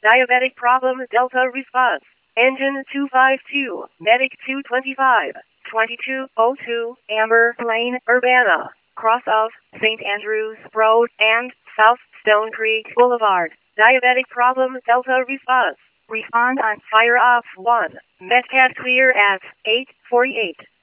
Diabetic problem Delta response. Engine 252, Medic 225, 2202, Amber Lane, Urbana, cross of St. Andrews Road and South Stone Creek Boulevard. Diabetic problem Delta response. Respond on fire off 1. Metcat clear at 8:48.